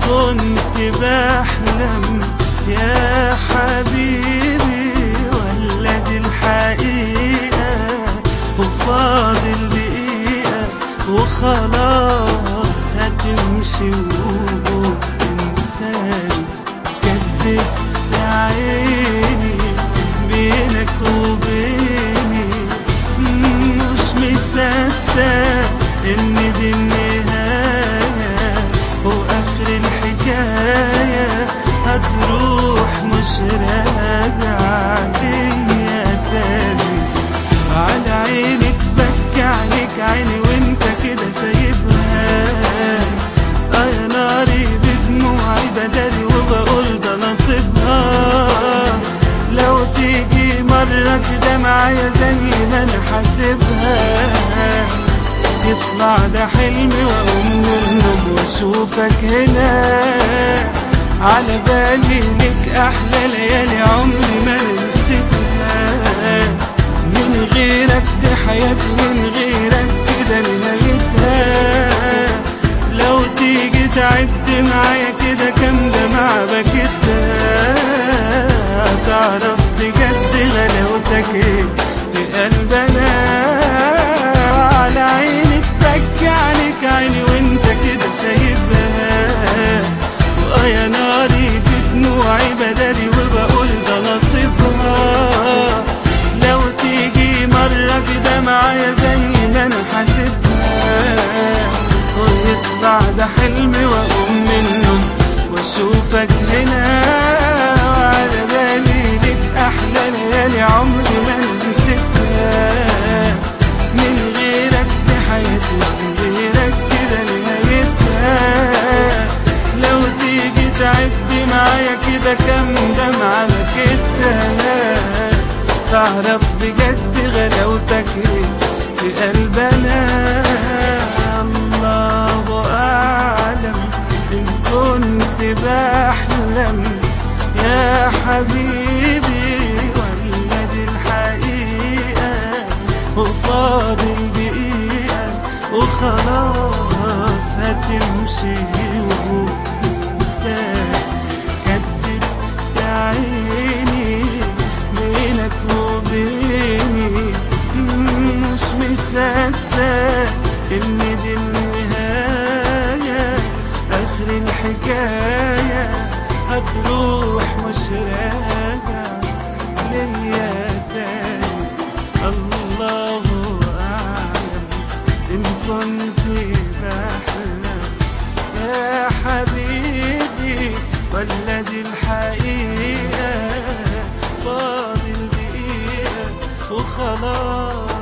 كنت بحلم يا حبيبي ولا دي الحقيقة وفاضل دقيقة وخلاص هتمشي وتنساني. كدبت عيني بينك وبيني مش مصدق ان دي النهاية واخر الحكاية هتروح مش راجعة ليا تاني. على عيني تبكي عليك عيني وانت كده سايبها. يا ناري بدموعي بداري وبقول ده نصيبها. لو تيجي مرة كده معايا زي ما انا حاسبها يطلع ده حلمي واقوم من النوم واشوفك هنا. على بالي لك احلى ليالي عمري ما نسيتها. من غيرك دي حياتي من غيرك كده نهايتها. لو تيجي تعد معايا كده كام دمعة بكتها تعرف بجد غلاوتك ايه في قلبنا. على عيني تبكي عليك عيني وانت كده سايبها. ويا ناري في دموعي بداري وبقول ده نصيبها. لو تيجي مرة كده معايا زي ما انا حاسبها ويطلع ده حلمي واقوم منه واشوفك هنا. وعلى بالي لك احلى ليالي عمري ما نسيتها. من غيرك دي حياتي من غيرك كده نهايتها. لو تيجي تعدي معايا كده كام دمعة بكتها تعرف بجد غلاوتك ايه في قلبنا. الله أعلم إن كنت بحلم يا حبيبي ولا دي الحقيقة وفاضل دقيقة وخلاص هتمشي وتنساك. كدبت عيني بينك وبيني مش مصدق ان دي النهاية اخر الحكاية هتروح مش راجع ليا تاني. الله اعلم ان كنت بحلم يا حبيبي ولا دي الحقيقة فاضل دقيقة وخلاص